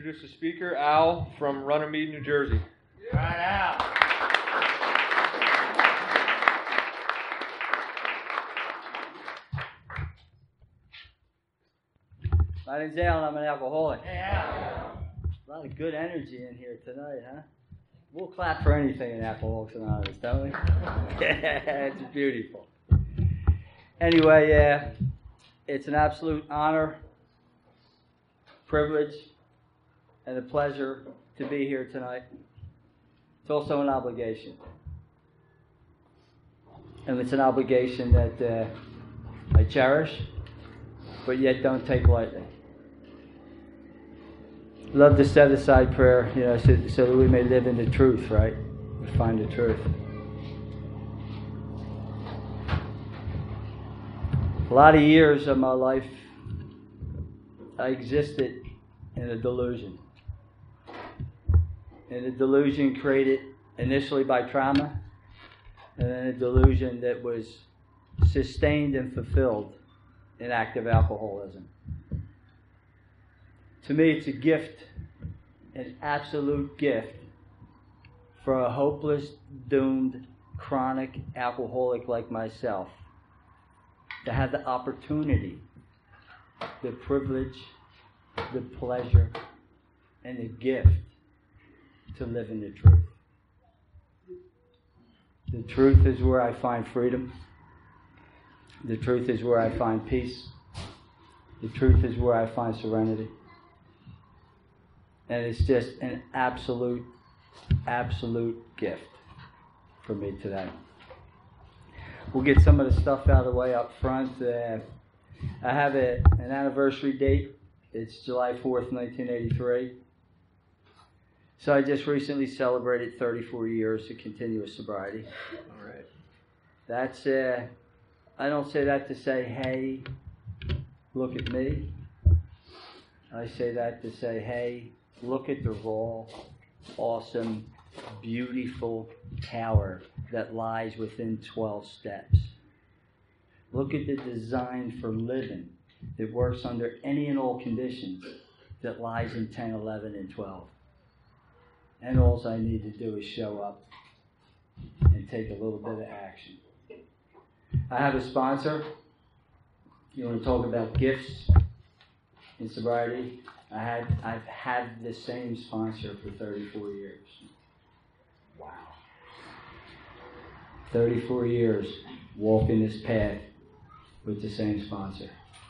Introduce the speaker, Al from Runnymede, New Jersey. Right, Al. My name's Al and I'm an alcoholic. Hey, Al. A lot of good energy in here tonight, huh? We'll clap for anything in Alcoholics Anonymous, don't we? It's beautiful. Anyway, it's an absolute honor, privilege, and a pleasure to be here tonight. It's also an obligation. And it's an obligation that I cherish, but yet don't take lightly. Love to set aside prayer, so that we may live in the truth, right? We find the truth. A lot of years of my life, I existed in a delusion. And a delusion created initially by trauma, and then a delusion that was sustained and fulfilled in active alcoholism. To me, it's a gift, an absolute gift, for a hopeless, doomed, chronic alcoholic like myself to have the opportunity, the privilege, the pleasure, and the gift to live in the truth. The truth is where I find freedom. The truth is where I find peace. The truth is where I find serenity. And it's just an absolute gift for me today. We'll get some of the stuff out of the way up front. I have an anniversary date. It's July 4th, 1983. So I just recently celebrated 34 years of continuous sobriety. All right. That's, I don't say that to say, hey, look at me. I say that to say, hey, look at the raw, awesome, beautiful tower that lies within 12 steps. Look at the design for living that works under any and all conditions that lies in 10, 11, and 12. And all I need to do is show up and take a little bit of action. I have a sponsor. You want to talk about gifts in sobriety? I've had the same sponsor for 34 years. Wow. 34 years walking this path with the same sponsor.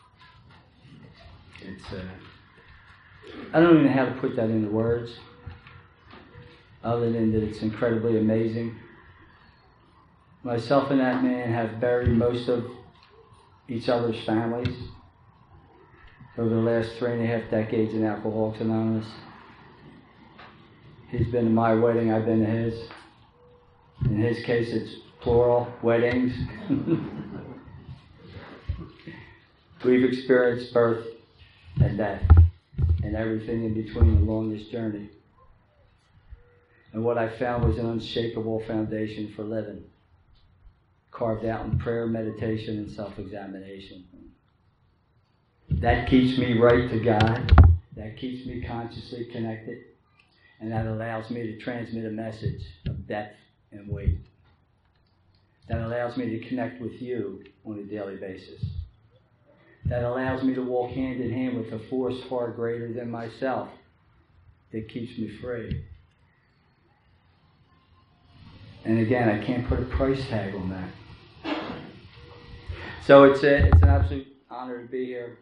It's I don't even know how to put that into words, other than that it's incredibly amazing. Myself and that man have buried most of each other's families over the last 3.5 decades in Alcoholics Anonymous. He's been to my wedding, I've been to his. In his case, it's plural weddings. We've experienced birth and death and everything in between along this journey. And what I found was an unshakable foundation for living, carved out in prayer, meditation, and self-examination. That keeps me right to God. That keeps me consciously connected. And that allows me to transmit a message of depth and weight. That allows me to connect with you on a daily basis. That allows me to walk hand in hand with a force far greater than myself that keeps me free. And again, I can't put a price tag on that. So it's an absolute honor to be here.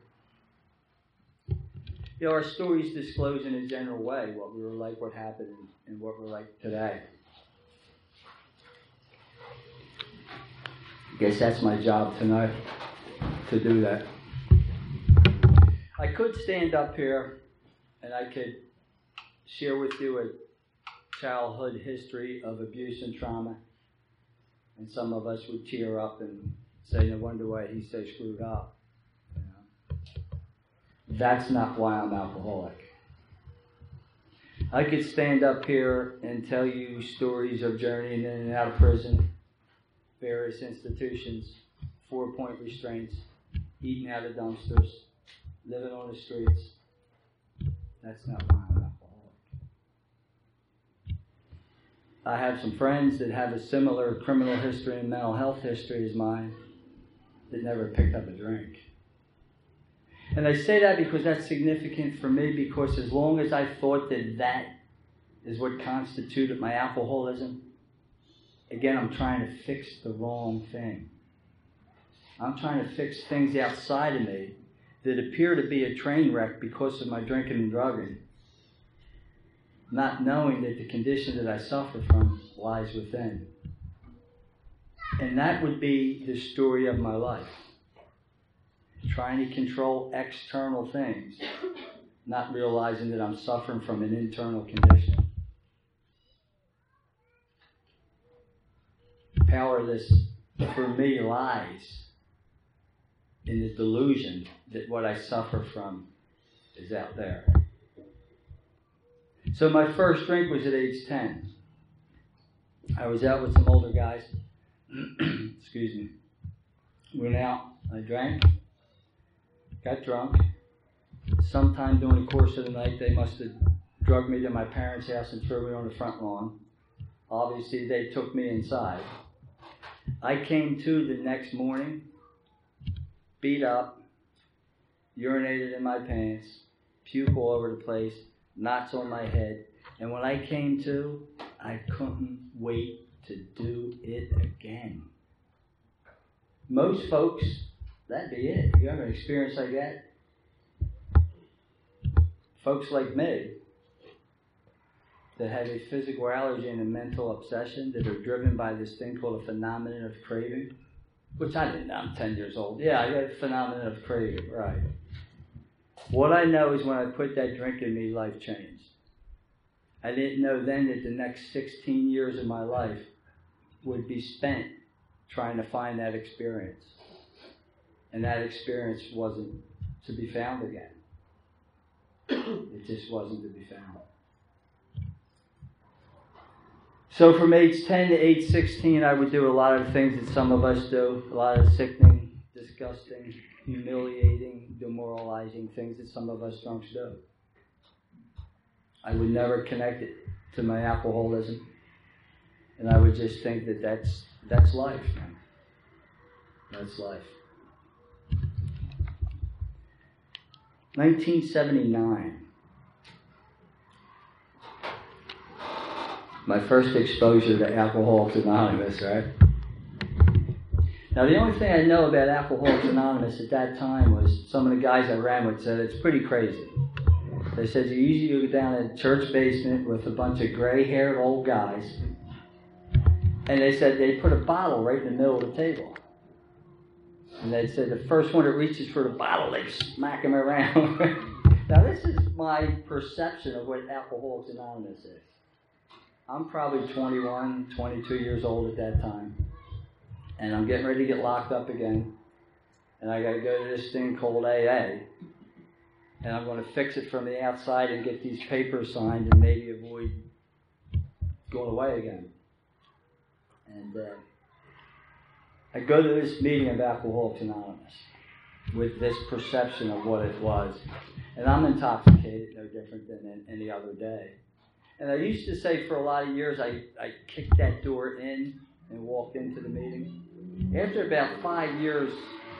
Our stories disclose in a general way what we were like, what happened, and what we're like today. I guess that's my job tonight, to do that. I could stand up here and I could share with you a childhood history of abuse and trauma. And some of us would tear up and say, no wonder why he's so screwed up. That's not why I'm alcoholic. I could stand up here and tell you stories of journeying in and out of prison, various institutions, 4-point restraints, eating out of dumpsters, living on the streets. That's not why I'm alcoholic. I have some friends that have a similar criminal history and mental health history as mine that never picked up a drink. And I say that because that's significant for me, because as long as I thought that that is what constituted my alcoholism, again, I'm trying to fix the wrong thing. I'm trying to fix things outside of me that appear to be a train wreck because of my drinking and drugging, not knowing that the condition that I suffer from lies within. And that would be the story of my life. Trying to control external things, not realizing that I'm suffering from an internal condition. Powerless, for me, lies in the delusion that what I suffer from is out there. So my first drink was at age 10. I was out with some older guys. Excuse me. Went out, I drank, got drunk. Sometime during the course of the night, they must have drugged me to my parents' house and threw me on the front lawn. Obviously, they took me inside. I came to the next morning, beat up, urinated in my pants, puke all over the place, knots on my head. And when I came to, I couldn't wait to do it again. Most folks, that'd be it. You have an experience like that? Folks like me that have a physical allergy and a mental obsession that are driven by this thing called a phenomenon of craving, which I didn't know. I'm 10 years old. Yeah, I got a phenomenon of craving, right. What I know is when I put that drink in me, life changed. I didn't know then that the next 16 years of my life would be spent trying to find that experience. And that experience wasn't to be found again. It just wasn't to be found. So from age 10 to age 16, I would do a lot of things that some of us do, a lot of sickening, disgusting, humiliating, demoralizing things that some of us drunks do. I would never connect it to my alcoholism, and I would just think that that's life, man. That's life. 1979. My first exposure to Alcoholics Anonymous, right? Now, the only thing I know about Alcoholics Anonymous at that time was some of the guys I ran with said it's pretty crazy. They said you usually go down a church basement with a bunch of gray-haired old guys, and they said they put a bottle right in the middle of the table. And they said the first one that reaches for the bottle, they smack him around. Now, this is my perception of what Alcoholics Anonymous is. I'm probably 21, 22 years old at that time. And I'm getting ready to get locked up again. And I got to go to this thing called AA. And I'm going to fix it from the outside and get these papers signed and maybe avoid going away again. And I go to this meeting of Alcoholics Anonymous with this perception of what it was. And I'm intoxicated, no different than any other day. And I used to say for a lot of years, I kicked that door in and walked into the meeting. After about 5 years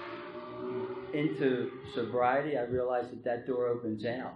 into sobriety, I realized that door opens out.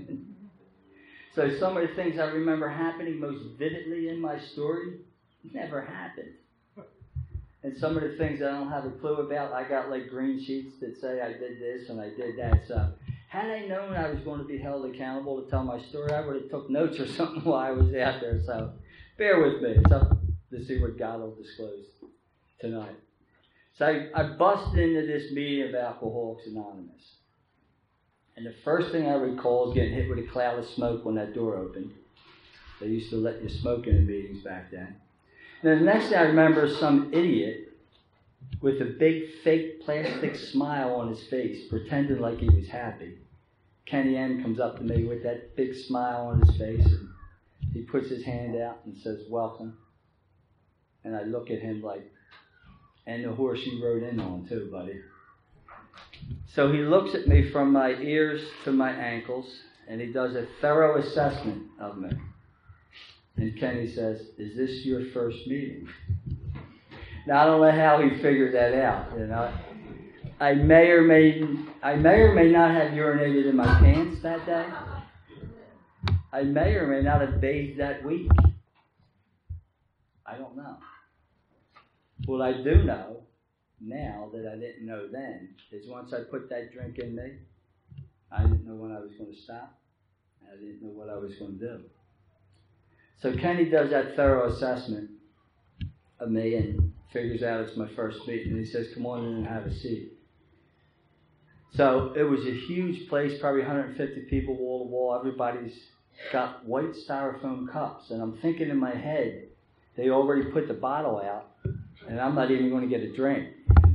So some of the things I remember happening most vividly in my story never happened. And some of the things I don't have a clue about, I got like green sheets that say I did this and I did that. So had I known I was going to be held accountable to tell my story, I would have took notes or something while I was out there. So bear with me. It's up to see what God will disclose tonight. So I busted into this meeting of Alcoholics Anonymous. And the first thing I recall is getting hit with a cloud of smoke when that door opened. They used to let you smoke in the meetings back then. And then the next thing I remember is some idiot with a big fake plastic smile on his face, pretending like he was happy. Kenny M comes up to me with that big smile on his face, and he puts his hand out and says, "Welcome." And I look at him like, and the horse you rode in on too, buddy. So he looks at me from my ears to my ankles, and he does a thorough assessment of me. And Kenny says, "Is this your first meeting?" Now I don't know how he figured that out. You know, I may or may not have urinated in my pants that day. I may or may not have bathed that week. I don't know. What I do know now that I didn't know then is once I put that drink in me, I didn't know when I was going to stop. And I didn't know what I was going to do. So Kenny does that thorough assessment of me and figures out it's my first meeting. And he says, "Come on in and have a seat." So it was a huge place, probably 150 people wall to wall. Everybody's got white styrofoam cups. And I'm thinking in my head, they already put the bottle out, and I'm not even going to get a drink.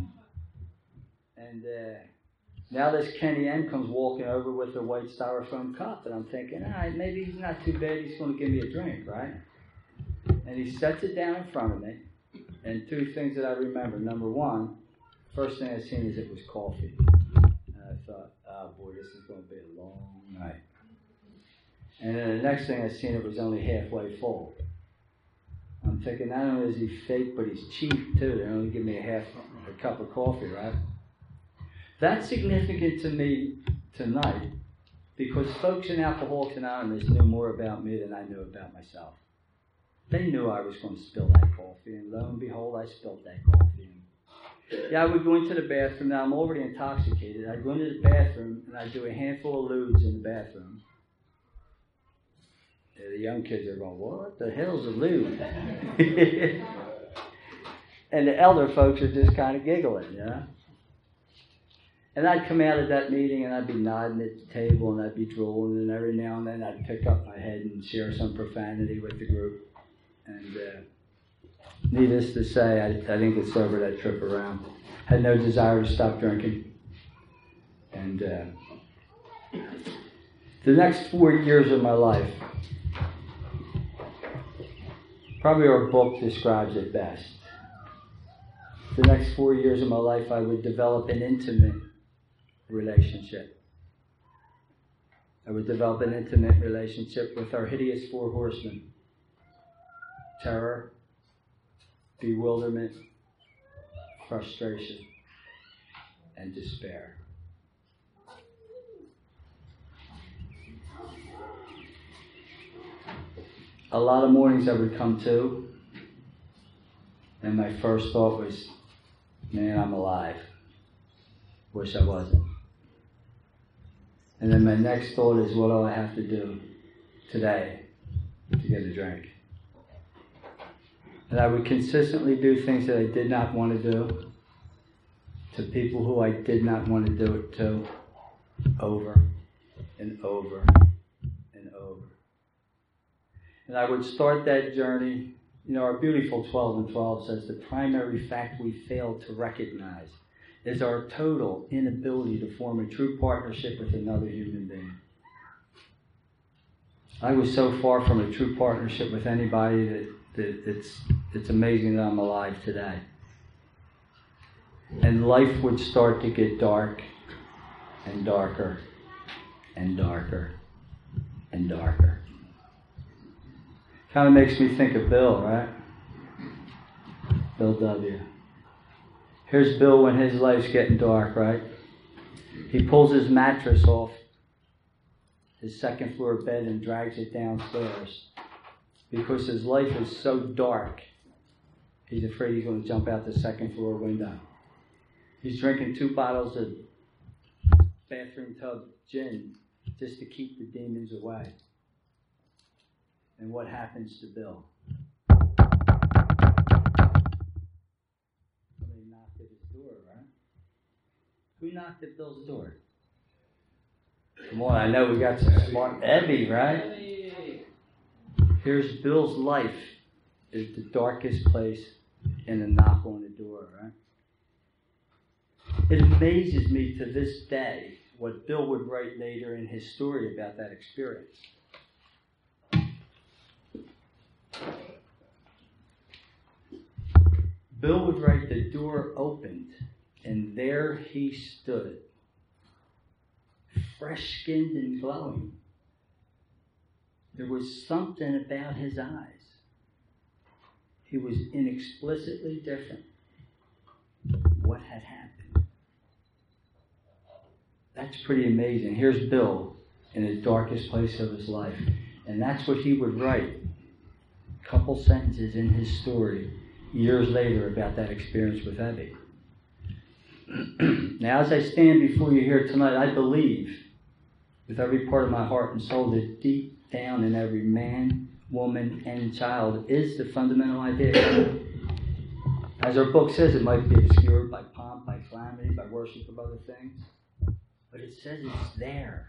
And now this Kenny M comes walking over with a white styrofoam cup, and I'm thinking, all right, maybe he's not too bad. He's going to give me a drink, right? And he sets it down in front of me, and two things that I remember. Number one, first thing I seen is it was coffee. And I thought, oh boy, this is going to be a long night. And then the next thing I seen, it was only halfway full. I'm thinking, not only is he fake, but he's cheap too. They only give me a cup of coffee, right? That's significant to me tonight because folks in Alcoholics Anonymous knew more about me than I knew about myself. They knew I was going to spill that coffee, and lo and behold, I spilled that coffee. Yeah, I would go into the bathroom. Now, I'm already intoxicated. I'd go into the bathroom, and I'd do a handful of lewds in the bathroom. The young kids are going, "What the hell's a lewd?" And the elder folks are just kind of giggling, you know? And I'd come out of that meeting and I'd be nodding at the table and I'd be drooling, and every now and then I'd pick up my head and share some profanity with the group. And needless to say, I didn't get sober that trip around. Had no desire to stop drinking. And the next 4 years of my life, probably our book describes it best. The next 4 years of my life, I would develop an intimate relationship. I would develop an intimate relationship with our hideous four horsemen: terror, bewilderment, frustration, and despair. A lot of mornings I would come to, and my first thought was, man, I'm alive. Wish I wasn't. And then my next thought is, what do I have to do today to get a drink? And I would consistently do things that I did not want to do to people who I did not want to do it to, over and over and over. And I would start that journey. You know, our beautiful 12 and 12 says the primary fact we fail to recognize is our total inability to form a true partnership with another human being. I was so far from a true partnership with anybody that it's amazing that I'm alive today. And life would start to get dark and darker and darker and darker. Kind of makes me think of Bill, right? Bill W. Here's Bill when his life's getting dark, right? He pulls his mattress off his second floor bed and drags it downstairs because his life is so dark, he's afraid he's going to jump out the second floor window. He's drinking 2 bottles of bathroom tub gin just to keep the demons away. And what happens to Bill? Somebody knocked at his door, right? Who knocked at Bill's door? Come on, I know we got some smart Ebby, right? Here's Bill's life is the darkest place in a knock on the door, right? It amazes me to this day what Bill would write later in his story about that experience. Bill would write, the door opened, and there he stood, fresh-skinned and glowing. There was something about his eyes. He was inexplicably different. What had happened? That's pretty amazing. Here's Bill in the darkest place of his life. And that's what he would write. A couple sentences in his story years later about that experience with Ebby. Now, as I stand before you here tonight, I believe with every part of my heart and soul that deep down in every man, woman, and child is the fundamental idea. As our book says, it might be obscured by pomp, by calamity, by worship of other things. But it says it's there.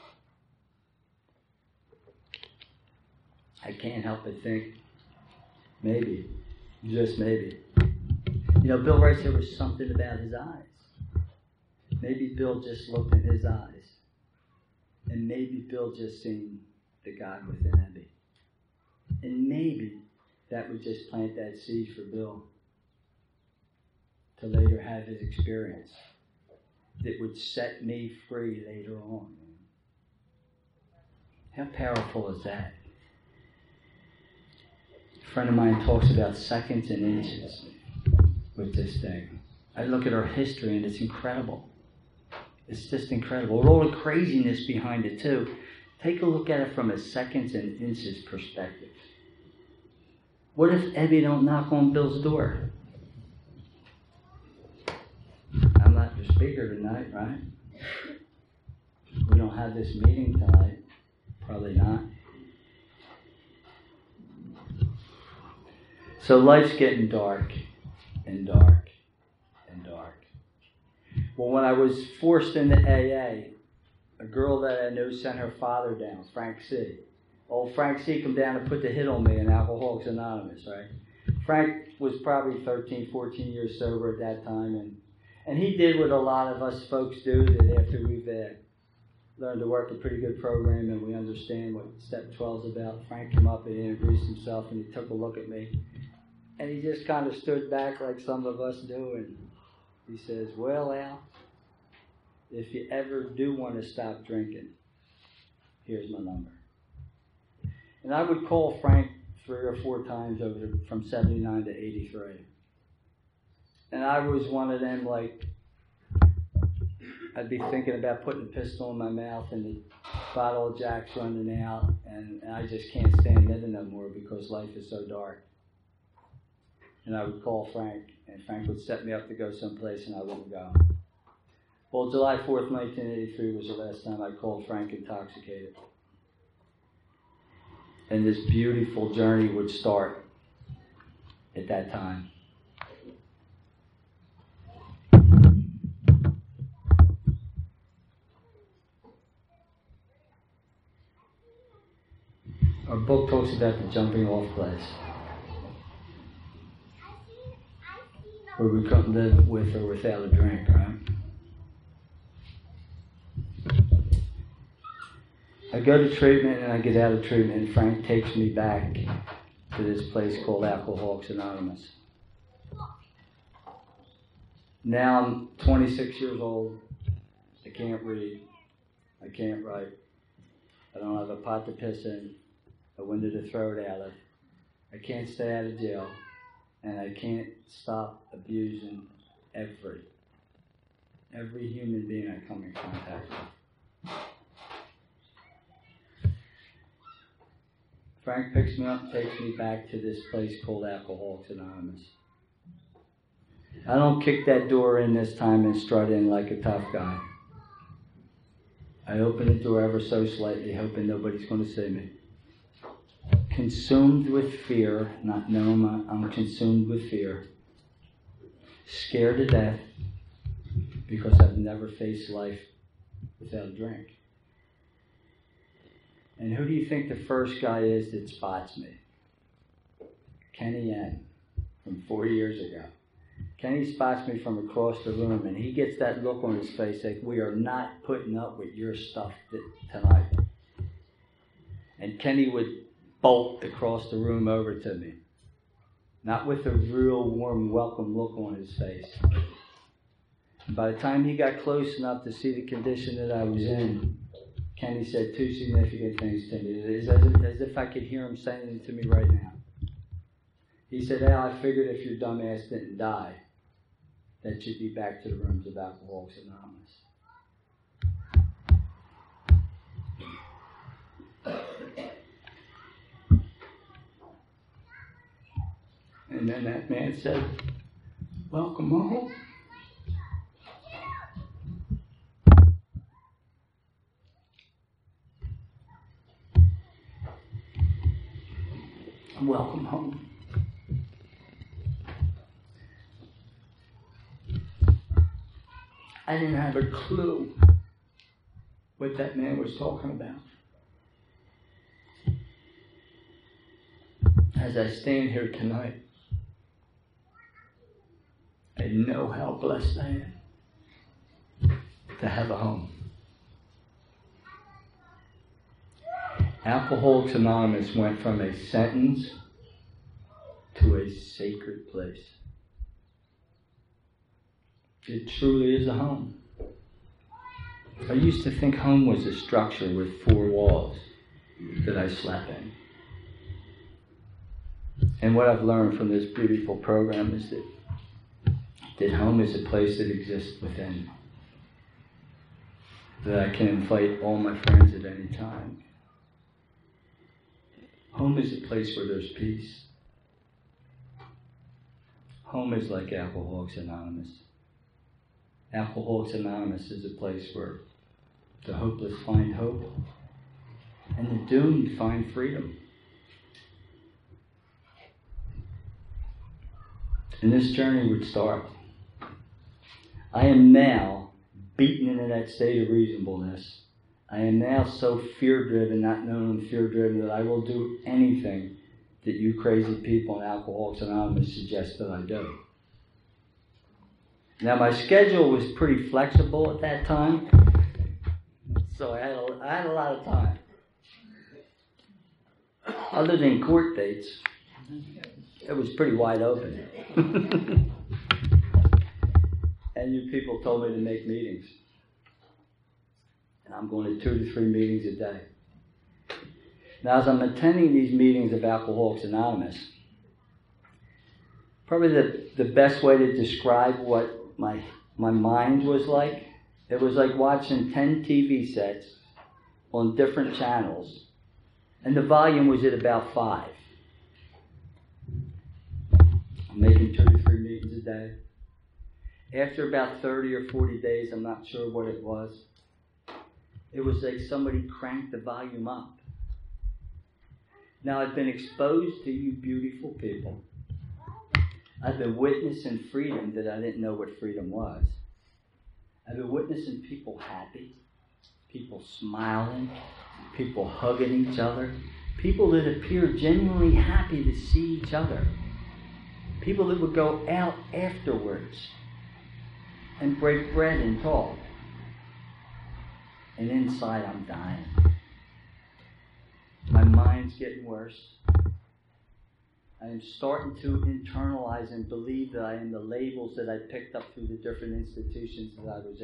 I can't help but think, maybe, just maybe. You know, Bill writes there was something about his eyes. Maybe Bill just looked in his eyes. And maybe Bill just seen the God within Ebby. And maybe that would just plant that seed for Bill to later have his experience that would set me free later on. How powerful is that? A friend of mine talks about seconds and inches with this thing. I look at our history and it's incredible. It's just incredible. With all the craziness behind it too. Take a look at it from a seconds and inches perspective. What if Ebby don't knock on Bill's door? I'm not your speaker tonight, right? We don't have this meeting tonight. Probably not. So life's getting dark and dark and dark. Well, when I was forced into AA, a girl that I knew sent her father down, Frank C. Old Frank C. come down and put the hit on me in Alcoholics Anonymous, right? Frank was probably 13, 14 years sober at that time, and he did what a lot of us folks do, that after we've learned to work a pretty good program and we understand what Step 12 is about, Frank came up and introduced himself and he took a look at me. And he just kind of stood back like some of us do, and he says, well, Al, if you ever do want to stop drinking, here's my number. And I would call Frank 3 or 4 times from 79 to 83. And I was one of them, like, I'd be thinking about putting a pistol in my mouth and the bottle of Jack's running out, and I just can't stand living no more because life is so dark. And I would call Frank, and Frank would set me up to go someplace, and I wouldn't go. Well, July 4th, 1983 was the last time I called Frank intoxicated. And this beautiful journey would start at that time. Our book talks about the jumping off place, where we couldn't live with or without a drink, right? I go to treatment and I get out of treatment, and Frank takes me back to this place called Alcoholics Anonymous. Now I'm 26 years old. I can't read. I can't write. I don't have a pot to piss in, a window to throw it out of. I can't stay out of jail. And I can't stop abusing every human being I come in contact with. Frank picks me up and takes me back to this place called Alcoholics Anonymous. I don't kick that door in this time and strut in like a tough guy. I open the door ever so slightly, hoping nobody's going to see me. Consumed with fear, not knowing I'm consumed with fear. Scared to death because I've never faced life without a drink. And who do you think the first guy is that spots me? Kenny N. from 4 years ago. Kenny spots me from across the room, and he gets that look on his face like, we are not putting up with your stuff tonight. And Kenny would bolt across the room over to me, not with a real warm welcome look on his face. And by the time he got close enough to see the condition that I was in, Kenny said two significant things to me. It's as if I could hear him saying it to me right now. He said, Al, I figured if your dumb ass didn't die, that you'd be back to the rooms of Alcoholics Anonymous. And then that man said, welcome home. Welcome home. I didn't have a clue what that man was talking about. As I stand here tonight, I know how blessed I am to have a home. Alcoholics Anonymous went from a sentence to a sacred place. It truly is a home. I used to think home was a structure with four walls that I slept in. And what I've learned from this beautiful program is that home is a place that exists within. That I can invite all my friends at any time. Home is a place where there's peace. Home is like Alcoholics Anonymous. Alcoholics Anonymous is a place where the hopeless find hope and the doomed find freedom. And this journey would start. I am now beaten into that state of reasonableness. I am now so fear-driven, not known fear-driven, that I will do anything that you crazy people in Alcoholics Anonymous suggest that I do. Now, my schedule was pretty flexible at that time, so I had a lot of time. Other than court dates, it was pretty wide open. And you people told me to make meetings. And I'm going to 2 to 3 meetings a day. Now, as I'm attending these meetings of Alcoholics Anonymous, probably the best way to describe what my mind was like, it was like watching 10 TV sets on different channels, and the volume was at about 5. I'm making 2 to 3 meetings a day. After about 30 or 40 days, I'm not sure what it was like somebody cranked the volume up. Now, I've been exposed to you beautiful people. I've been witnessing freedom that I didn't know what freedom was. I've been witnessing people happy, people smiling, people hugging each other, people that appear genuinely happy to see each other, people that would go out afterwards and break bread and talk. And inside I'm dying. My mind's getting worse. I am starting to internalize and believe that I am the labels that I picked up through the different institutions that I was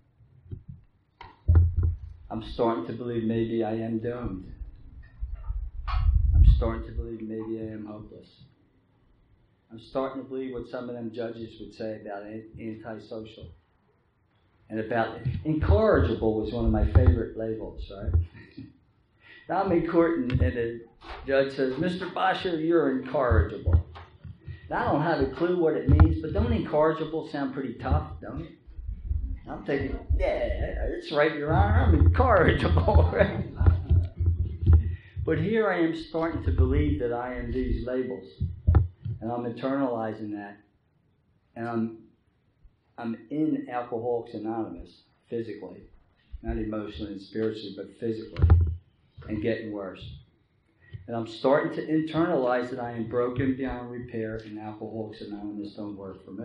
in. I'm starting to believe maybe I am doomed. I'm starting to believe maybe I am hopeless. I'm starting to believe what some of them judges would say about antisocial. And about incorrigible was one of my favorite labels, right? Now I'm in court and the judge says, Mr. Bosher, you're incorrigible. Now I don't have a clue what it means, but don't incorrigible sound pretty tough, don't it? I'm thinking, yeah, that's right, Your Honor, I'm incorrigible, right? But here I am starting to believe that I am these labels. And I'm internalizing that. And I'm in Alcoholics Anonymous, physically. Not emotionally and spiritually, but physically. And getting worse. And I'm starting to internalize that I am broken beyond repair and Alcoholics Anonymous don't work for me.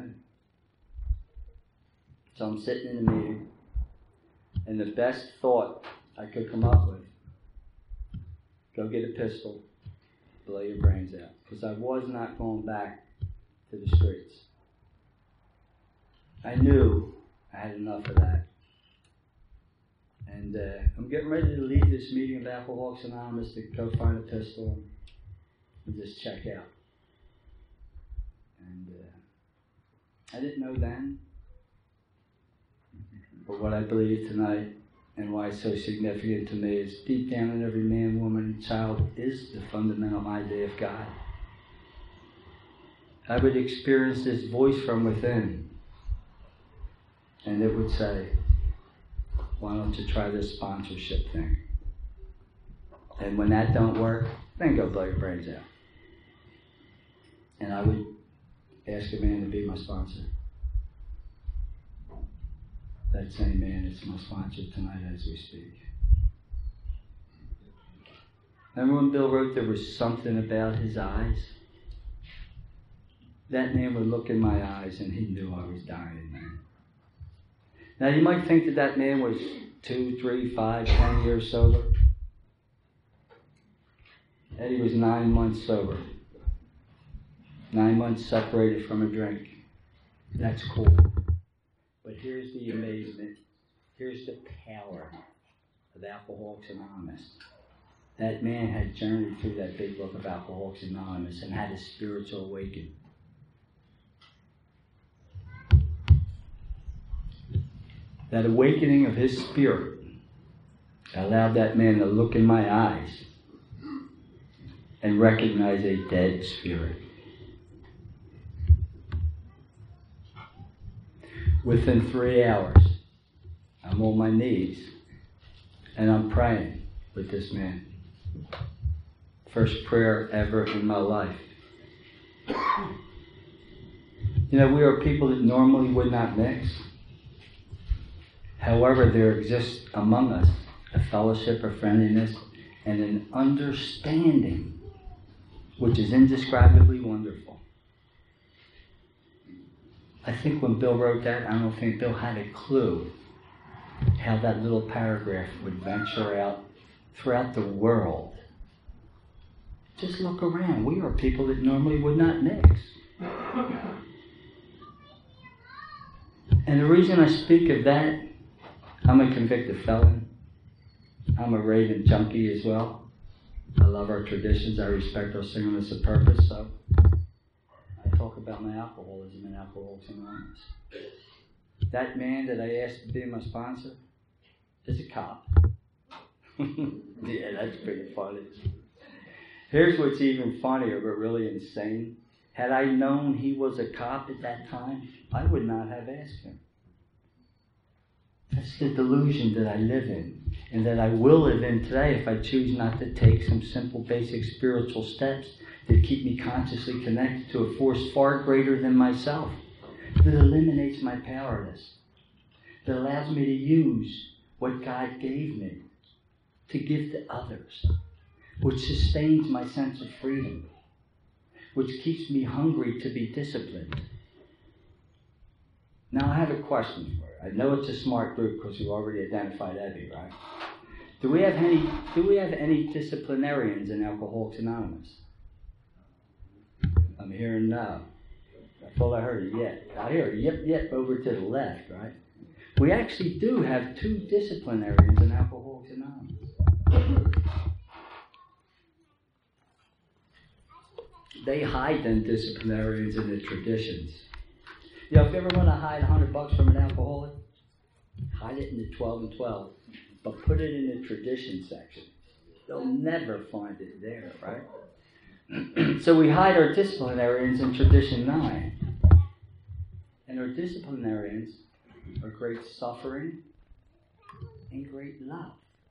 So I'm sitting in the meeting, and the best thought I could come up with, go get a pistol, blow your brains out. Because I was not going back to the streets. I knew I had enough of that. And I'm getting ready to leave this meeting of Alcoholics Anonymous to go find a pistol and just check out. And I didn't know then, but what I believe tonight and why it's so significant to me is deep down in every man, woman, and child is the fundamental idea of God. I would experience this voice from within, and it would say, why don't you try this sponsorship thing? And when that don't work, then go blow your brains out. And I would ask a man to be my sponsor. That same man is my sponsor tonight as we speak. Remember when Bill wrote there was something about his eyes? That man would look in my eyes and he knew I was dying, man. Now you might think that man was 2, 3, 5, 10 years sober. Eddie was 9 months sober. 9 months separated from a drink. That's cool. But here's the amazement. Here's the power of Alcoholics Anonymous. That man had journeyed through that big book of Alcoholics Anonymous and had a spiritual awakening. That awakening of his spirit allowed that man to look in my eyes and recognize a dead spirit. Within 3 hours, I'm on my knees and I'm praying with this man. First prayer ever in my life. You know, we are people that normally would not mix. However, there exists among us a fellowship, a friendliness, and an understanding which is indescribably wonderful. I think when Bill wrote that, I don't think Bill had a clue how that little paragraph would venture out throughout the world. Just look around. We are people that normally would not mix. And the reason I speak of that, I'm a convicted felon. I'm a raving junkie as well. I love our traditions. I respect our singleness of purpose. So I talk about my alcoholism and Alcoholics Anonymous. That man that I asked to be my sponsor is a cop. Yeah, that's pretty funny. Here's what's even funnier, but really insane. Had I known he was a cop at that time, I would not have asked him. That's the delusion that I live in, and that I will live in today if I choose not to take some simple, basic spiritual steps that keep me consciously connected to a force far greater than myself, that eliminates my powerlessness, that allows me to use what God gave me to give to others, which sustains my sense of freedom, which keeps me hungry to be disciplined. Now I have a question for you. I know it's a smart group because you already identified Evie, right? Do we have any disciplinarians in Alcoholics Anonymous? I'm hearing no. That's all I heard, yet. I hear yep over to the left, right? We actually do have 2 disciplinarians in Alcoholics Anonymous. They hide them disciplinarians in the traditions. You know, if you ever want to hide $100 from an alcoholic, hide it in the 12 and 12, but put it in the tradition section. They'll never find it there, right? So we hide our disciplinarians in tradition 9. And our disciplinarians are great suffering and great love.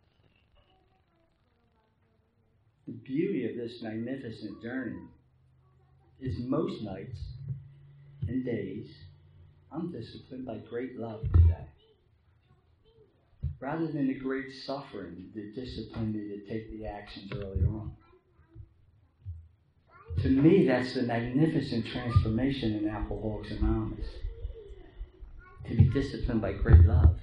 The beauty of this magnificent journey is most nights and days I'm disciplined by great love today. Rather than the great suffering that disciplined me to take the actions earlier on. To me, that's the magnificent transformation in Alcoholics Anonymous. To be disciplined by great love.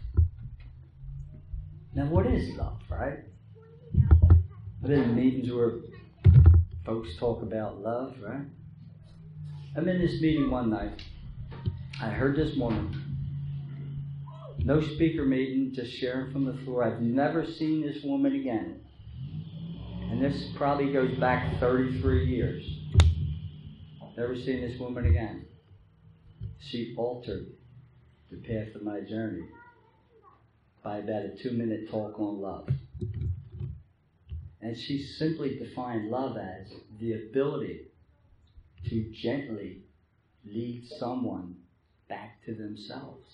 Now, what is love, right? I've been in meetings where folks talk about love, right? I'm in this meeting one night. I heard this woman No speaker meeting, just sharing from the floor. I've never seen this woman again. And this probably goes back 33 years. Never seen this woman again. She altered the path of my journey by about a 2-minute talk on love. And she simply defined love as the ability to gently lead someone back to themselves.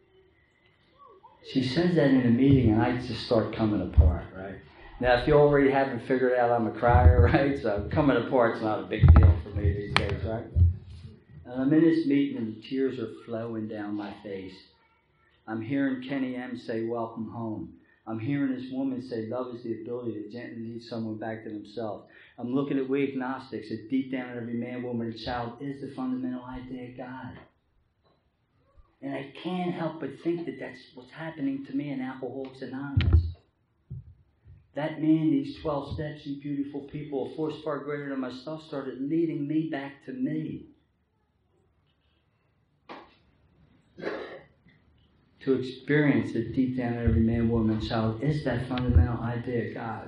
She says that in a meeting and I just start coming apart, right? Now, if you already haven't figured out I'm a crier, right? So coming apart's not a big deal for me these days, right? And I'm in this meeting and the tears are flowing down my face. I'm hearing Kenny M say, welcome home. I'm hearing this woman say, love is the ability to gently lead someone back to themselves. I'm looking at we agnostics, that deep down in every man, woman, and child is the fundamental idea of God. And I can't help but think that that's what's happening to me in Alcoholics Anonymous. That man, these 12 steps, these beautiful people, a force far greater than myself, started leading me back to me. To experience that deep down in every man, woman, and child is that fundamental idea of God.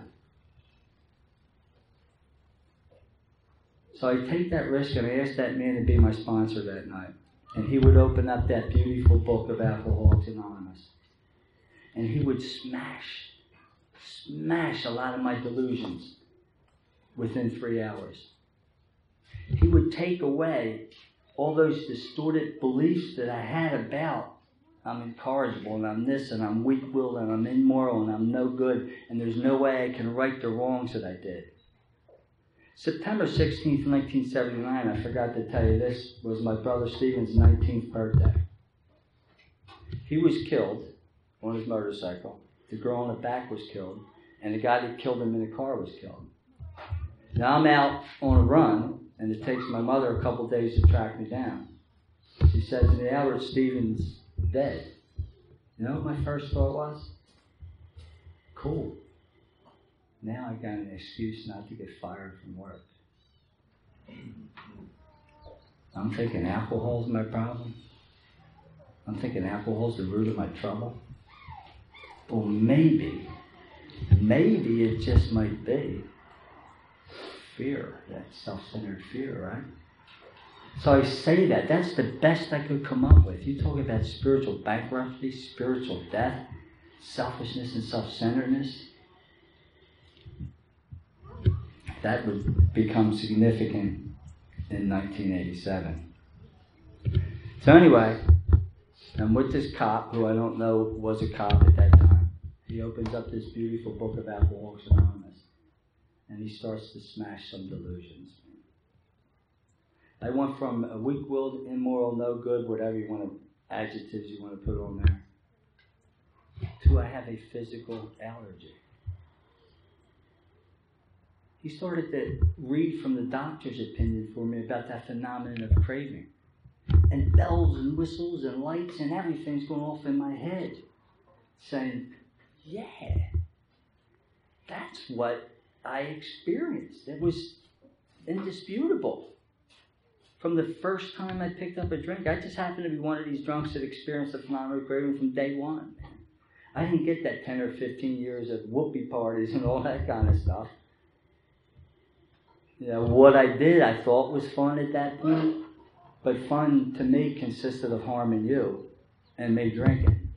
So I take that risk and I ask that man to be my sponsor that night. And he would open up that beautiful book of Alcoholics Anonymous. And he would smash a lot of my delusions within 3 hours. He would take away all those distorted beliefs that I had about I'm incorrigible and I'm this and I'm weak-willed and I'm immoral and I'm no good and there's no way I can right the wrongs that I did. September 16th, 1979, I forgot to tell you this, was my brother Stephen's 19th birthday. He was killed on his motorcycle. The girl on the back was killed. And the guy that killed him in the car was killed. Now I'm out on a run, and it takes my mother a couple days to track me down. She says, in the hour, Stephen's dead. You know what my first thought was? Cool. Now I got an excuse not to get fired from work. I'm thinking alcohol's my problem. I'm thinking alcohol's the root of my trouble. Well, maybe it just might be fear, that self-centered fear, right? So I say that. That's the best I could come up with. You talk about spiritual bankruptcy, spiritual death, selfishness and self-centeredness. That would become significant in 1987. So anyway, I'm with this cop who I don't know was a cop at that time. He opens up this beautiful book of Alcoholics Anonymous and he starts to smash some delusions. I went from a weak-willed, immoral, no good, whatever you want to, adjectives you want to put on there, to I have a physical allergy. He started to read from the doctor's opinion for me about that phenomenon of craving. And bells and whistles and lights and everything's going off in my head, saying, yeah, that's what I experienced. It was indisputable. From the first time I picked up a drink, I just happened to be one of these drunks that experienced the phenomenon of craving from day one. I didn't get that 10 or 15 years of whoopee parties and all that kind of stuff. You know, what I did, I thought was fun at that point, but fun to me consisted of harming you and me drinking.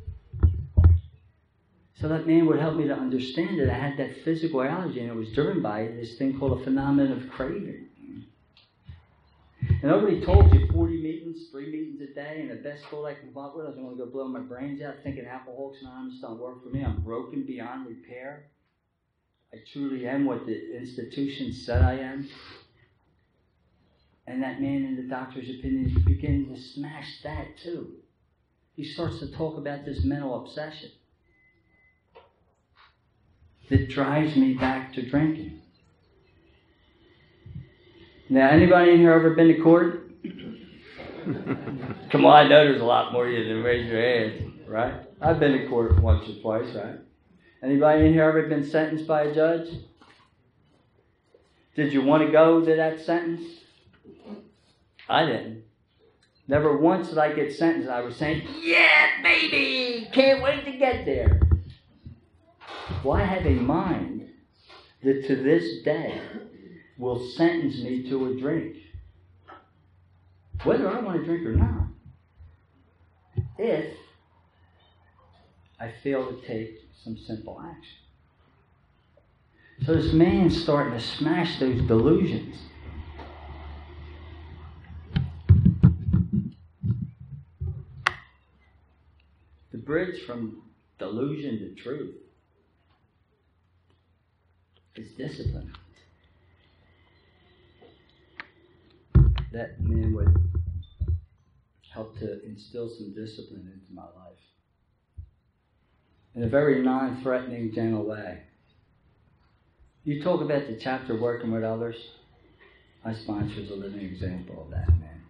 So that man would help me to understand that I had that physical allergy and it was driven by this thing called a phenomenon of craving. And I already told you 40 meetings, 3 meetings a day, and the best goal I can come up with, I was going to go blow my brains out thinking Alcoholics Anonymous don't work for me. I'm broken beyond repair. I truly am what the institution said I am. And that man in the doctor's opinion is beginning to smash that too. He starts to talk about this mental obsession that drives me back to drinking. Now, anybody in here ever been to court? Come on, I know there's a lot more of you than raise your hands, right? I've been to court once or twice, right? Anybody in here ever been sentenced by a judge? Did you want to go to that sentence? I didn't. Never once did I get sentenced. I was saying, yeah, baby, can't wait to get there. Well, I have a mind that to this day will sentence me to a drink, whether I want to drink or not, if I fail to take some simple action. So this man's starting to smash those delusions. The bridge from delusion to truth is discipline. That man would help to instill some discipline into my life in a very non-threatening, gentle way. You talk about the chapter working with others. My sponsor is a living example of that, man.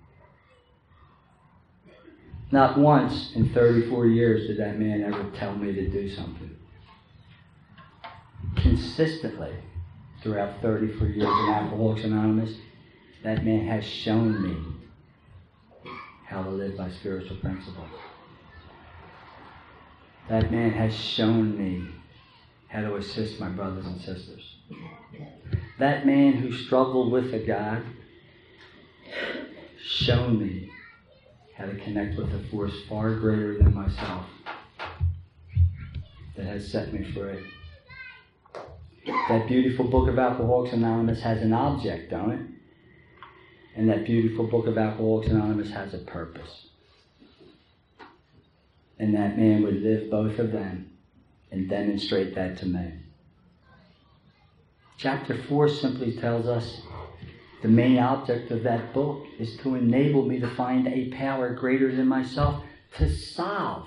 Not once in 34 years did that man ever tell me to do something. Consistently, throughout 34 years in Alcoholics Anonymous, that man has shown me how to live by spiritual principles. That man has shown me how to assist my brothers and sisters. That man who struggled with a God shown me how to connect with a force far greater than myself that has set me free. That beautiful book of Alcoholics Anonymous has an object, don't it? And that beautiful book of Alcoholics Anonymous has a purpose. And that man would live both of them and demonstrate that to me. Chapter 4 simply tells us the main object of that book is to enable me to find a power greater than myself to solve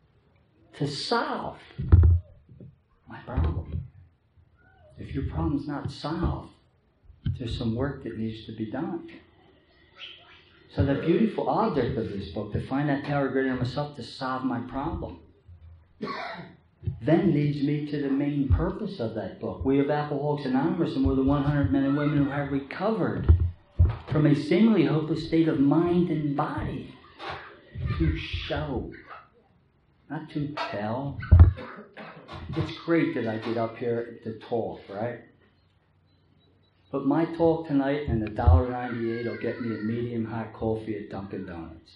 my problem. If your problem's not solved, there's some work that needs to be done. So the beautiful object of this book, to find that power greater than myself to solve my problem, then leads me to the main purpose of that book. We have Alcoholics Anonymous, and we're the 100 men and women who have recovered from a seemingly hopeless state of mind and body. To show, not to tell. It's great that I get up here to talk, right? But my talk tonight and the $1.98 will get me a medium hot coffee at Dunkin' Donuts.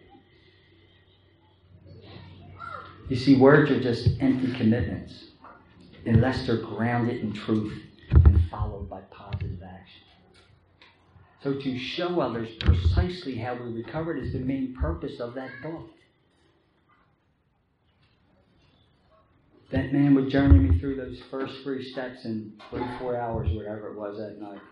You see, words are just empty commitments unless they're grounded in truth and followed by positive action. So to show others precisely how we recovered is the main purpose of that book. That man would journey me through those first 3 steps in 3-4 hours, whatever it was that night.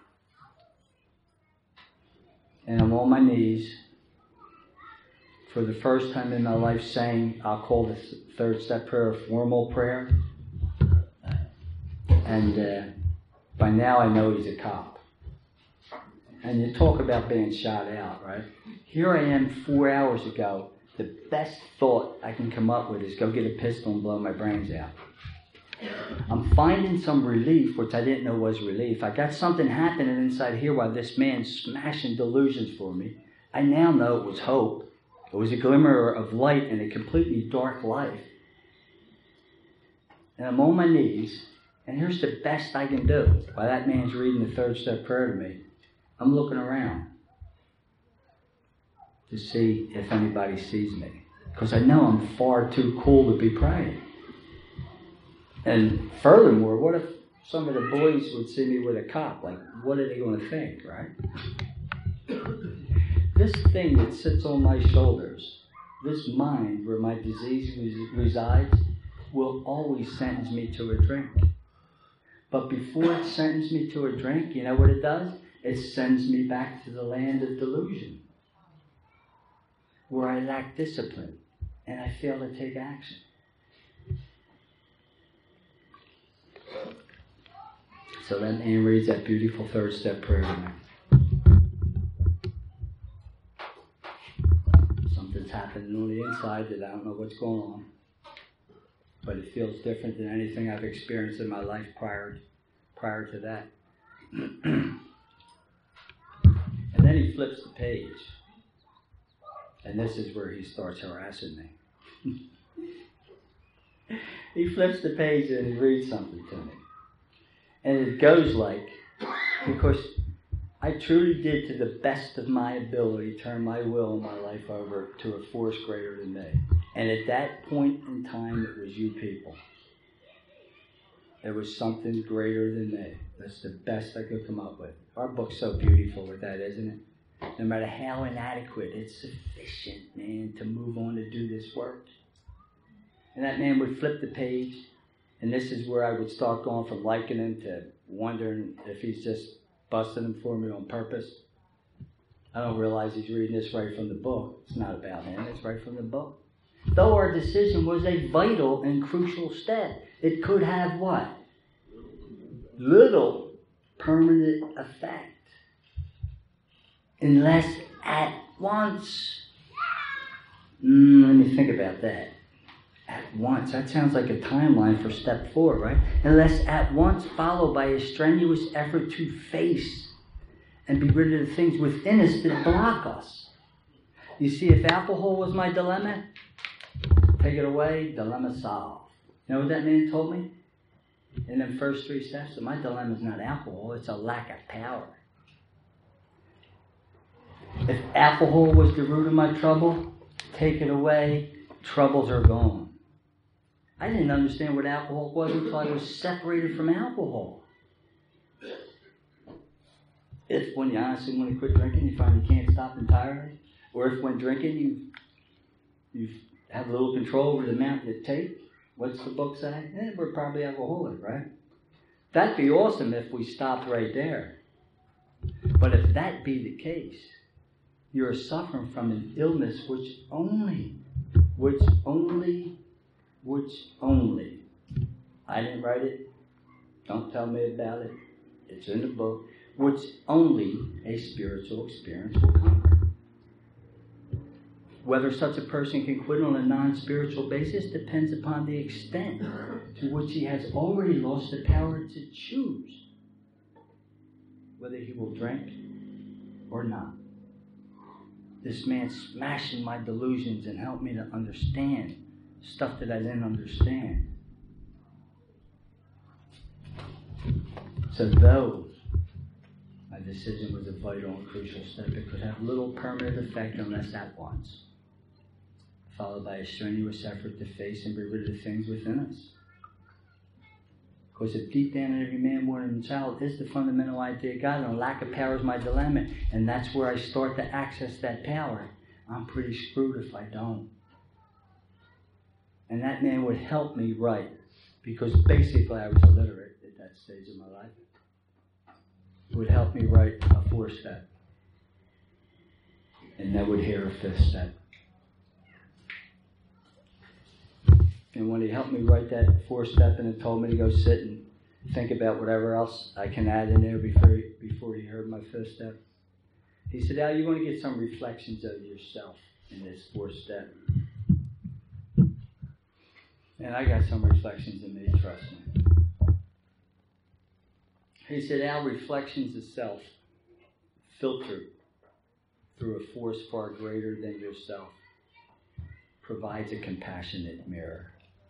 And I'm on my knees for the first time in my life saying, I'll call the 3rd step prayer a formal prayer. And by now I know he's a cop. And you talk about being shot out, right? Here I am 4 hours ago. The best thought I can come up with is go get a pistol and blow my brains out. I'm finding some relief, which I didn't know was relief. I got something happening inside here while this man's smashing delusions for me. I now know it was hope. It was a glimmer of light in a completely dark life. And I'm on my knees, and here's the best I can do. While that man's reading the 3rd step prayer to me, I'm looking around to see if anybody sees me. Because I know I'm far too cool to be praying. And furthermore, what if some of the boys would see me with a cop? Like, what are they going to think, right? This thing that sits on my shoulders, this mind where my disease resides, will always sentence me to a drink. But before it sends me to a drink, you know what it does? It sends me back to the land of delusion, where I lack discipline and I fail to take action. So that man reads that beautiful 3rd step prayer to me. Something's happening on the inside that I don't know what's going on, but it feels different than anything I've experienced in my life prior to that. And then he flips the page. And this is where he starts harassing me. He flips the page and he reads something to me. And it goes like, because I truly did, to the best of my ability, turn my will and my life over to a force greater than me. And at that point in time, it was you people. There was something greater than me. That's the best I could come up with. Our book's so beautiful with that, isn't it? No matter how inadequate, it's sufficient, man, to move on to do this work. And that man would flip the page, and this is where I would start going from liking him to wondering if he's just busting him for me on purpose. I don't realize he's reading this right from the book. It's not about him, it's right from the book. Though our decision was a vital and crucial step, it could have what? Little permanent effect. Unless at once. Let me think about that. At once. That sounds like a timeline for step 4, right? Unless at once followed by a strenuous effort to face and be rid of the things within us that block us. You see, if alcohol was my dilemma, take it away, dilemma solved. You know what that man told me? In them first 3 steps, that my dilemma is not alcohol, it's a lack of power. If alcohol was the root of my trouble, take it away, troubles are gone. I didn't understand what alcohol was until I was separated from alcohol. If when you honestly want to quit drinking, you find you can't stop entirely, or if when drinking you have little control over the amount you take, what's the book say? We're probably alcoholic, right? That'd be awesome if we stopped right there. But if that be the case, you're suffering from an illness which only, I didn't write it, don't tell me about it, it's in the book, which only a spiritual experience will conquer. Whether such a person can quit on a non-spiritual basis depends upon the extent to which he has already lost the power to choose whether he will drink or not. This man smashing my delusions and helped me to understand stuff that I didn't understand. So though my decision was a vital and crucial step, it could have little permanent effect unless at once, followed by a strenuous effort to face and be rid of the things within us. Because if deep down in every man, woman, and child is the fundamental idea of God, and a lack of power is my dilemma, and that's where I start to access that power, I'm pretty screwed if I don't. And that man would help me write, because basically I was illiterate at that stage of my life. It would help me write a 4-step. And that would hear a 5th step. And when he helped me write that 4-step and told me to go sit and think about whatever else I can add in there before he heard my 5th step, he said, Al, you're going to get some reflections of yourself in this 4th step. And I got some reflections in me, trust me. He said, Al, reflections of self filtered through a force far greater than yourself provides a compassionate mirror.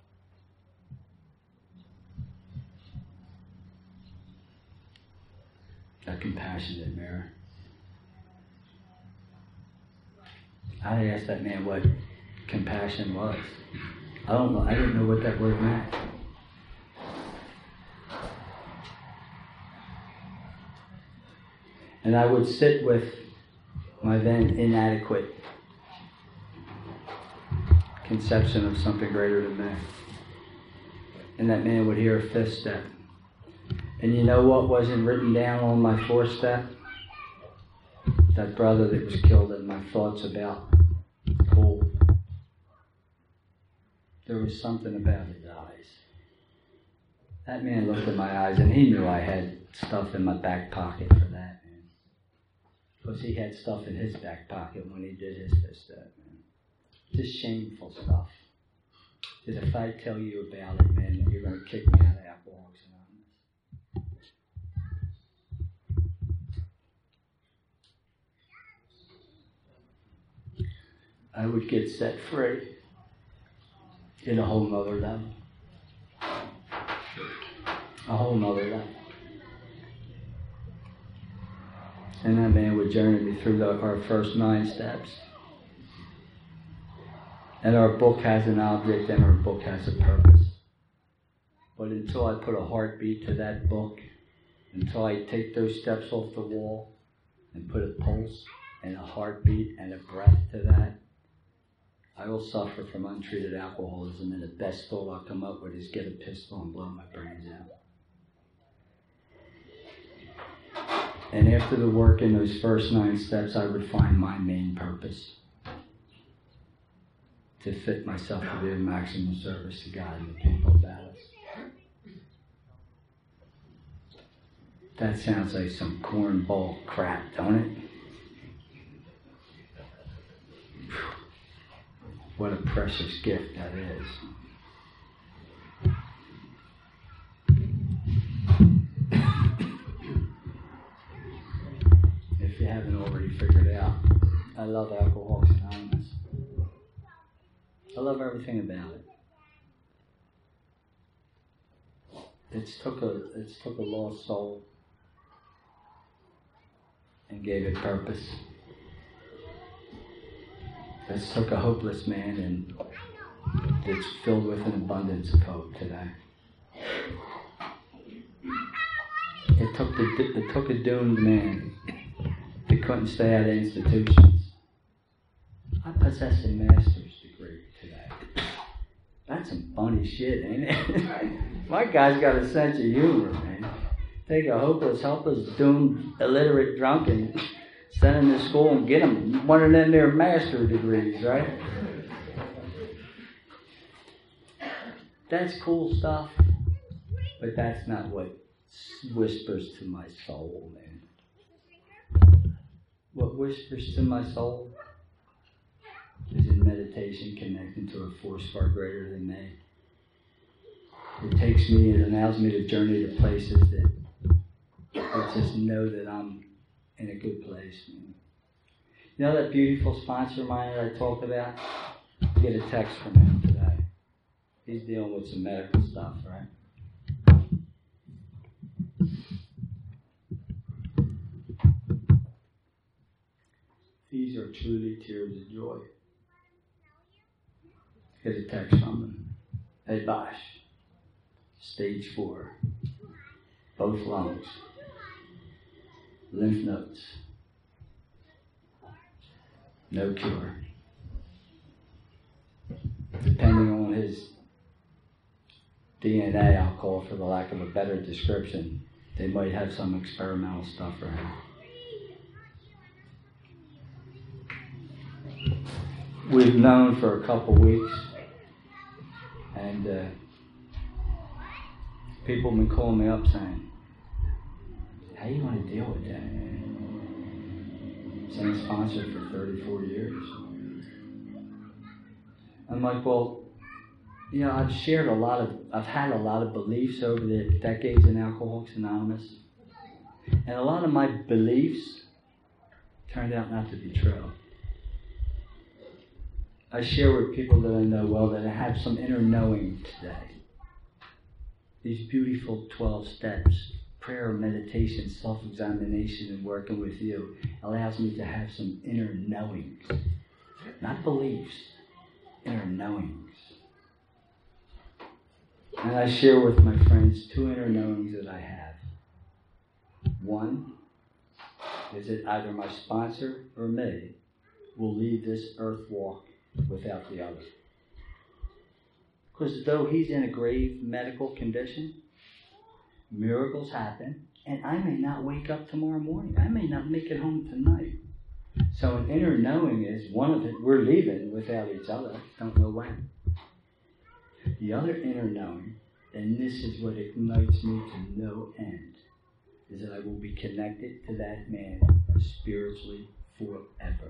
A compassionate mirror. I asked that man what compassion was. I don't know. I didn't know what that word meant. And I would sit with my then inadequate conception of something greater than me. And that man would hear a 5th step. And you know what wasn't written down on my 4th step? That brother that was killed and my thoughts about Cole. There was something about his eyes. That man looked at my eyes and he knew I had stuff in my back pocket for that, man. Because he had stuff in his back pocket when he did his 5th step, man. Just shameful stuff. That if I tell you about it, man, you're going to kick me out of Alcoholics Anonymous. I would get set free in a whole nother level. A whole nother level. And that man would journey me through our first 9 steps. And our book has an object and our book has a purpose. But until I put a heartbeat to that book, until I take those steps off the wall and put a pulse and a heartbeat and a breath to that, I will suffer from untreated alcoholism, and the best thought I'll come up with is get a pistol and blow my brains out. And after the work in those first 9 steps, I would find my main purpose. To fit myself to be of maximum service to God and the people about us. That sounds like some cornball crap, don't it? What a precious gift that is. If you haven't already figured out, I love Alcoholics Anonymous. I love everything about it. It's took a lost soul and gave it purpose. It's took a hopeless man and it's filled with an abundance of hope today. It took a doomed man that couldn't stay out of institutions. I possess a master's degree today. That's some funny shit, ain't it? My guy's got a sense of humor, man. Take a hopeless, helpless, doomed, illiterate drunk and send him to school and get him one of them there master degrees, right? That's cool stuff, but that's not what whispers to my soul, man. What whispers to my soul is in meditation connecting to a force far greater than me. It takes me, it allows me to journey to places that just know that I'm in a good place. You know that beautiful sponsor of mine that I talked about? I get a text from him today. He's dealing with some medical stuff, right? These are truly tears of joy. Get a text from him. Hey Bosh, stage 4, both lungs, lymph nodes, no cure. Depending on his DNA, I'll call for the lack of a better description, they might have some experimental stuff for him. We've known for a couple weeks, and people have been calling me up saying, how do you want to deal with that? Same sponsor for 34 years. I'm like, well, you know, I've had a lot of beliefs over the decades in Alcoholics Anonymous, and a lot of my beliefs turned out not to be true. I share with people that I know well that I have some inner knowing today. These beautiful 12 steps, prayer, meditation, self-examination, and working with you allows me to have some inner knowings. Not beliefs, inner knowings. And I share with my friends 2 inner knowings that I have. One is that either my sponsor or me will leave this earth walk without the other. Because though he's in a grave medical condition, miracles happen, and I may not wake up tomorrow morning. I may not make it home tonight. So an inner knowing is one of it, we're leaving without each other. Don't know when. The other inner knowing, and this is what ignites me to no end, is that I will be connected to that man spiritually forever.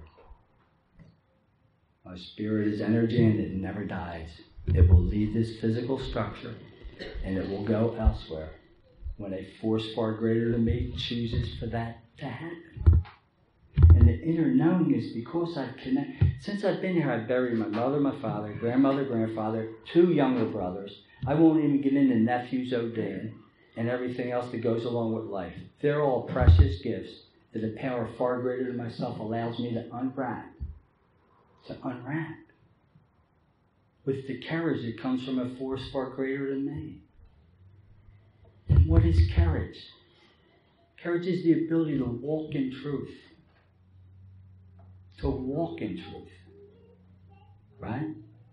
My spirit is energy and it never dies. It will leave this physical structure and it will go elsewhere when a force far greater than me chooses for that to happen. And the inner knowing is because I've connected. Since I've been here, I've buried my mother, my father, grandmother, grandfather, 2 younger brothers. I won't even get into nephews O'Dan and everything else that goes along with life. They're all precious gifts that a power far greater than myself allows me to unwrap. With the courage that comes from a force far greater than me. And what is courage? Courage is the ability to walk in truth. To walk in truth. Right?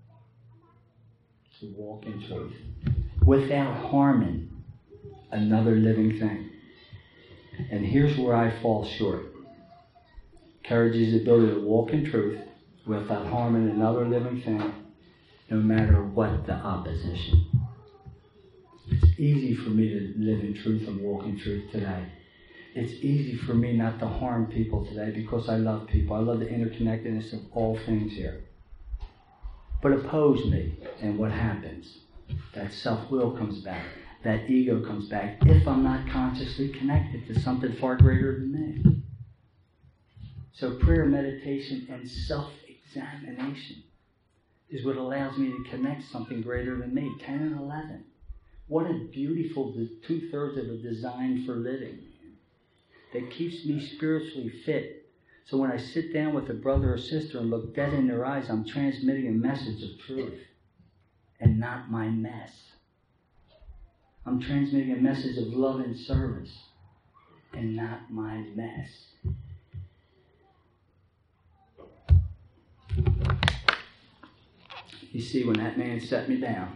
To walk in truth. Without harming another living thing. And here's where I fall short. Courage is the ability to walk in truth without harming another living thing, no matter what the opposition. It's easy for me to live in truth and walk in truth today. It's easy for me not to harm people today because I love people. I love the interconnectedness of all things here. But oppose me, and what happens? That self-will comes back. That ego comes back if I'm not consciously connected to something far greater than me. So prayer, meditation, and self-examination is what allows me to connect something greater than me. 10 and 11. What a beautiful 2/3 of a design for living. That keeps me spiritually fit. So when I sit down with a brother or sister and look dead in their eyes, I'm transmitting a message of truth and not my mess. I'm transmitting a message of love and service and not my mess. You see, when that man set me down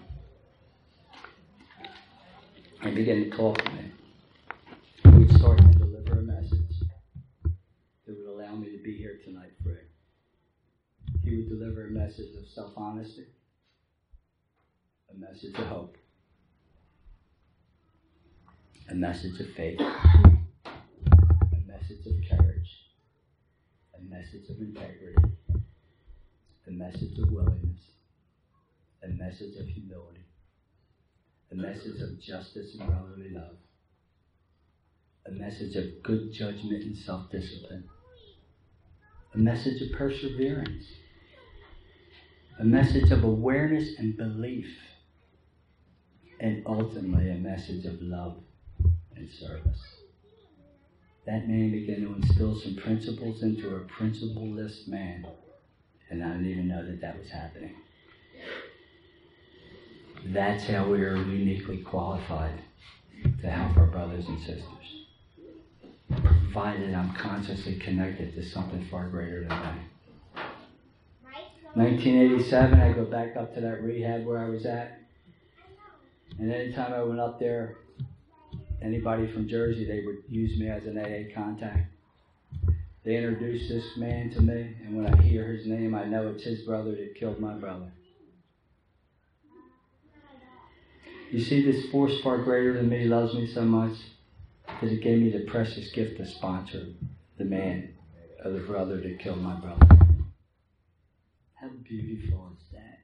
and began to talk to me, he would start to deliver a message that would allow me to be here tonight free. He would deliver a message of self-honesty, a message of hope, a message of faith, a message of courage, a message of integrity, a message of willingness, a message of humility, a message of justice and brotherly love, a message of good judgment and self-discipline, a message of perseverance, a message of awareness and belief, and ultimately a message of love and service. That man began to instill some principles into a principle-less man, and I didn't even know that was happening. That's how we are uniquely qualified to help our brothers and sisters, provided I'm consciously connected to something far greater than me. 1987, I go back up to that rehab where I was at, and anytime I went up there, anybody from Jersey, they would use me as an AA contact. They introduced this man to me, and when I hear his name, I know it's his brother that killed my brother. You see, this force far greater than me loves me so much that it gave me the precious gift to sponsor the man or the brother that killed my brother. How beautiful is that?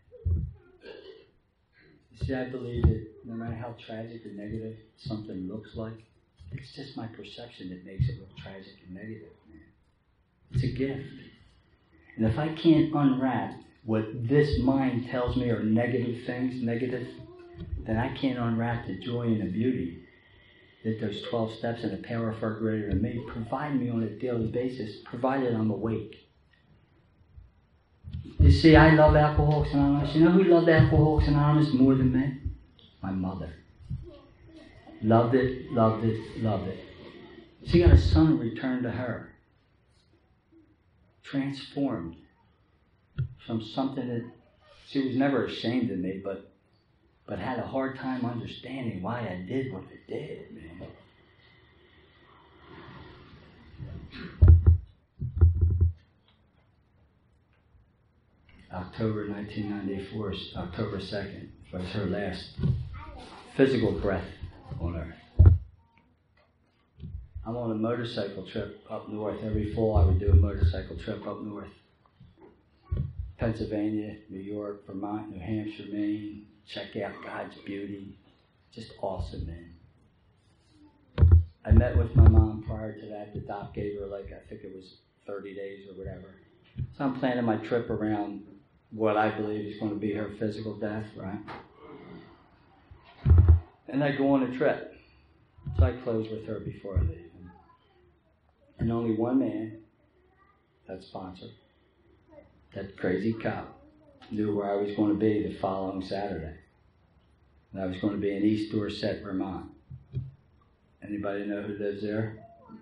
You see, I believe that no matter how tragic or negative something looks like, it's just my perception that makes it look tragic and negative, man. It's a gift. And if I can't unwrap what this mind tells me are negative things, then I can't unwrap the joy and the beauty that those 12 steps and the power far greater than me provide me on a daily basis, provided I'm awake. You see, I love Alcoholics Anonymous. You know who loved Alcoholics Anonymous more than me? My mother. Loved it, loved it, loved it. She got a son returned to her. Transformed from something that she was never ashamed of me, but had a hard time understanding why I did what I did, man. October 1994, October 2nd, was her last physical breath on earth. I'm on a motorcycle trip up north. Every fall I would do a motorcycle trip up north. Pennsylvania, New York, Vermont, New Hampshire, Maine. Check out God's beauty. Just awesome, man. I met with my mom prior to that. The doc gave her I think it was 30 days or whatever. So I'm planning my trip around what I believe is going to be her physical death, right? And I go on a trip. So I close with her before I leave. And only one man, that sponsor, that crazy cop, knew where I was going to be the following Saturday. And I was going to be in East Dorset, Vermont. Anybody know who lives there?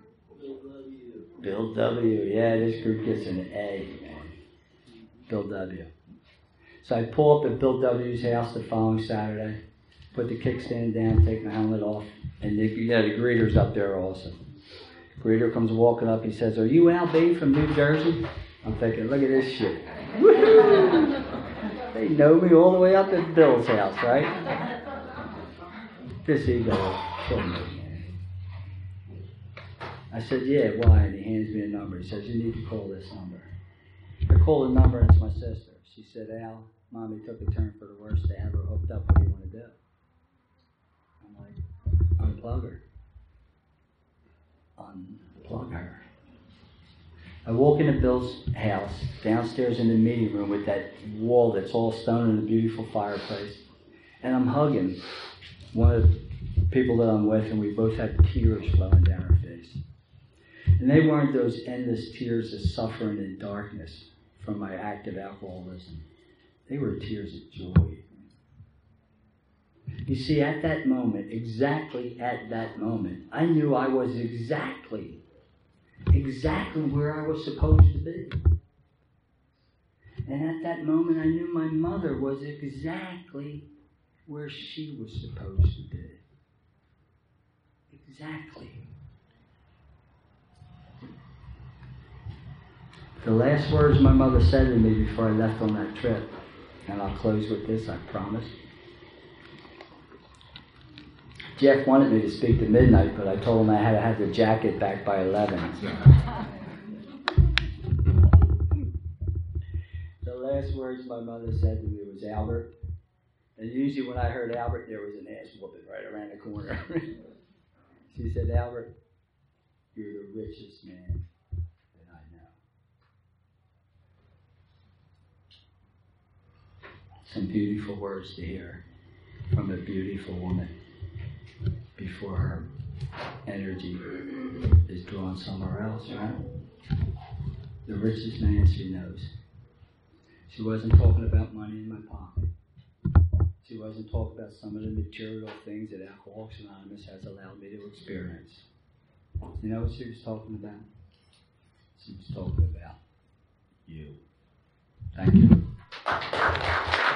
Bill W. Yeah, this group gets an A, man. Bill W. So I pull up at Bill W.'s house the following Saturday, put the kickstand down, take my helmet off, and the greeter's up there also. Greeter comes walking up, he says, "Are you Al B from New Jersey?" I'm thinking, look at this shit. They know me all the way up at Bill's house, right? This ego killed me, man. I said, "Yeah, why?" And he hands me a number. He says, "You need to call this number." I called the number, and it's my sister. She said, "Al, Mommy took a turn for the worse. They have her hooked up. What do you want to do?" I'm like, "Unplug her." Unplug her. I walk into Bill's house, downstairs in the meeting room with that wall that's all stone and a beautiful fireplace. And I'm hugging one of the people that I'm with, and we both had tears flowing down our face. And they weren't those endless tears of suffering and darkness from my active alcoholism. They were tears of joy. You see, at that moment, exactly at that moment, I knew I was exactly where I was supposed to be. And at that moment, I knew my mother was exactly where she was supposed to be. Exactly. The last words my mother said to me before I left on that trip, and I'll close with this, I promise. Jeff wanted me to speak to midnight, but I told him I had to have the jacket back by 11. The last words my mother said to me was, "Albert." And usually when I heard Albert, there was an ass whooping right around the corner. She said, "Albert, you're the richest man that I know." Some beautiful words to hear from a beautiful woman before her energy is drawn somewhere else, right? The richest man she knows. She wasn't talking about money in my pocket. She wasn't talking about some of the material things that Alcoholics Anonymous has allowed me to experience. You know what she was talking about? She was talking about you. Thank you.